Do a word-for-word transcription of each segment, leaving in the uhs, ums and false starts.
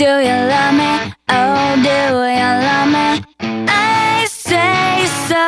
Do you love me? Oh, do you love me? I say so.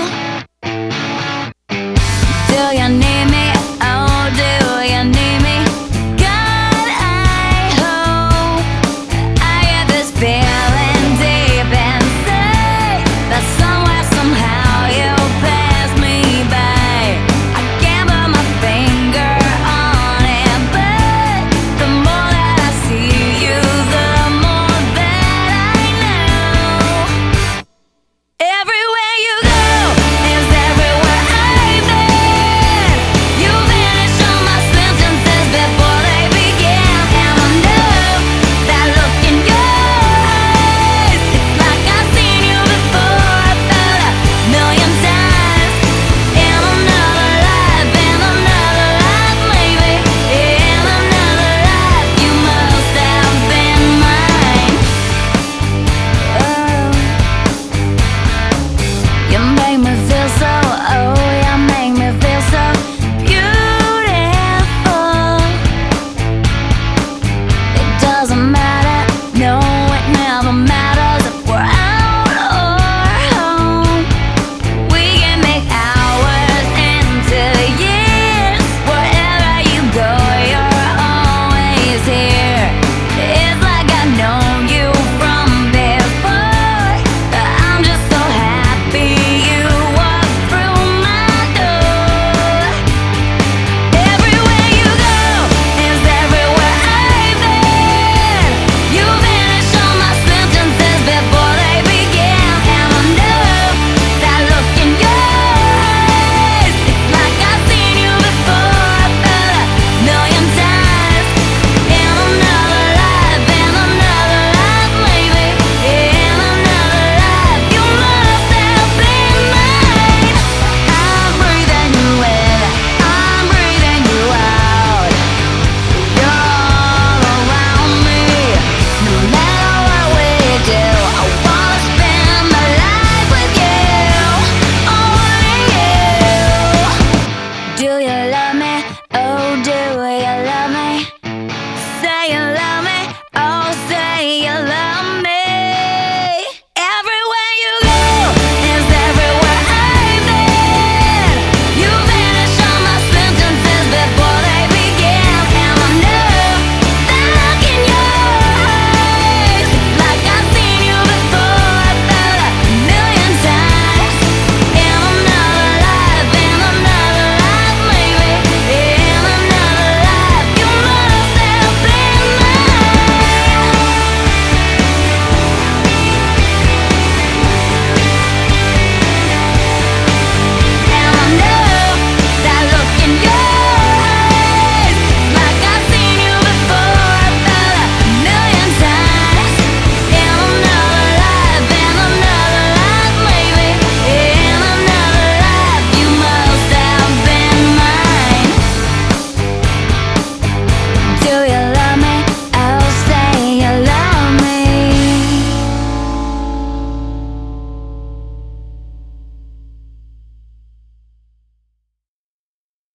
Do you need me? Oh, do you need me? God, I hope I get this feeling deep inside that somewhere, somehow you pass me by. I can't put my finger on it, but the more that I see you, the more that I know. Everywhere you go is everywhere I've been. You vanish all my sentences before they begin, and I know that look in your eyes. It's like I've seen you before about a million times. In another life, in another life, maybe. In another life, you must have been mine. Oh, you make me feel so, oh